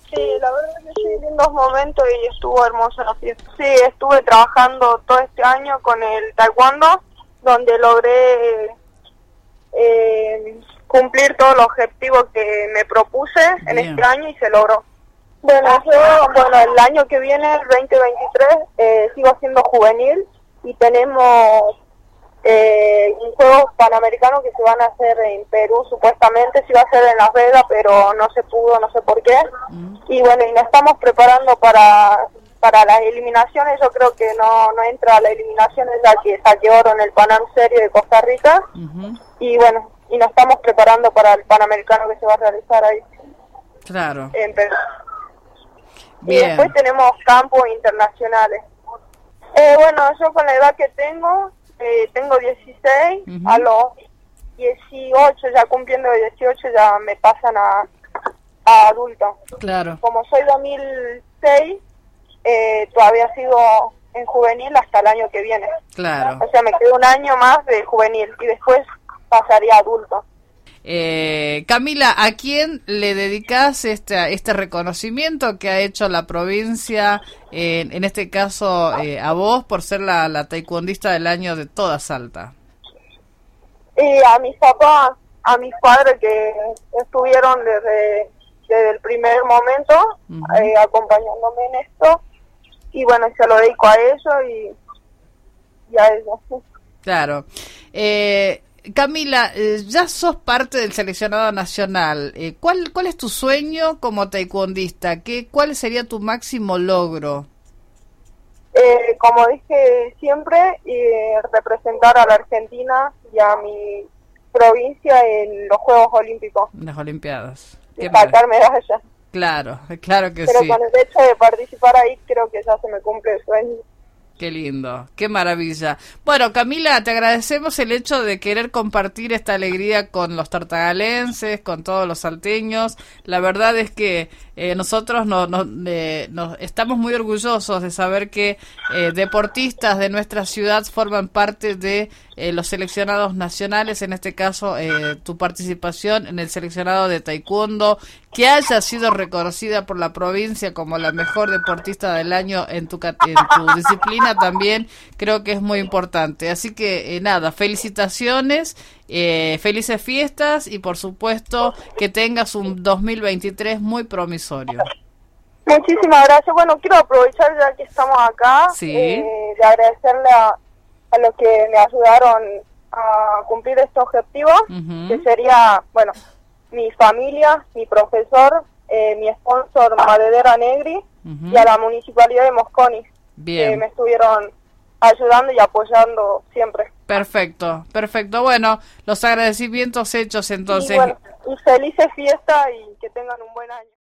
Sí, la verdad que sí, lindos momentos y estuvo hermosa la fiesta. Sí, estuve trabajando todo este año con el taekwondo, donde logré cumplir todos los objetivos que me propuse en este año y se logró. Bueno, el año que viene, el 2023, sigo siendo juvenil y tenemos Juegos Panamericanos que se van a hacer en Perú, supuestamente se iba a hacer en Las Vegas, pero no se pudo, no sé por qué. Y bueno, y nos estamos preparando para las eliminaciones. Yo creo que no entra a las eliminaciones ya que saqué oro en el Panam Series de Costa Rica. Y bueno, y nos estamos preparando para el Panamericano que se va a realizar ahí. Claro. En Perú. Bien. Y después tenemos campos internacionales. Bueno, yo con la edad que tengo 16, a los 18, ya cumpliendo 18, ya me pasan a adulto. Claro. Como soy 2006, todavía sigo en juvenil hasta el año que viene. Claro. O sea, me queda un año más de juvenil y después pasaría a adulto. Camila, ¿a quién le dedicas este reconocimiento que ha hecho la provincia, en este caso a vos, por ser la taekwondista del año de toda Salta? A mis papás, a mis padres que estuvieron desde el primer momento acompañándome en esto, y bueno, se lo dedico a ellos y a eso. Claro. Camila, ya sos parte del seleccionado nacional. ¿Cuál es tu sueño como taekwondista? ¿Cuál sería tu máximo logro? Como dije siempre, representar a la Argentina y a mi provincia en los Juegos Olímpicos. En las Olimpiadas. Y sacar medallas. Claro, claro que Pero sí. con el hecho de participar ahí creo que ya se me cumple el sueño. Qué lindo, qué maravilla. Bueno, Camila, te agradecemos el hecho de querer compartir esta alegría con los tartagalenses, con todos los salteños. La verdad es que nosotros nos estamos muy orgullosos de saber que deportistas de nuestra ciudad forman parte de los seleccionados nacionales, en este caso tu participación en el seleccionado de taekwondo, que haya sido reconocida por la provincia como la mejor deportista del año en tu disciplina también, creo que es muy importante. Así que nada, felicitaciones, felices fiestas y por supuesto que tengas un 2023 muy promisorio. Muchísimas gracias. Bueno, quiero aprovechar ya que estamos acá, de agradecerle a los que me ayudaron a cumplir este objetivo, que sería, bueno, mi familia, mi profesor, mi sponsor Madedera Negri y a la Municipalidad de Mosconi, que me estuvieron ayudando y apoyando siempre. Perfecto, perfecto. Bueno, los agradecimientos hechos entonces. Y felices fiestas y que tengan un buen año.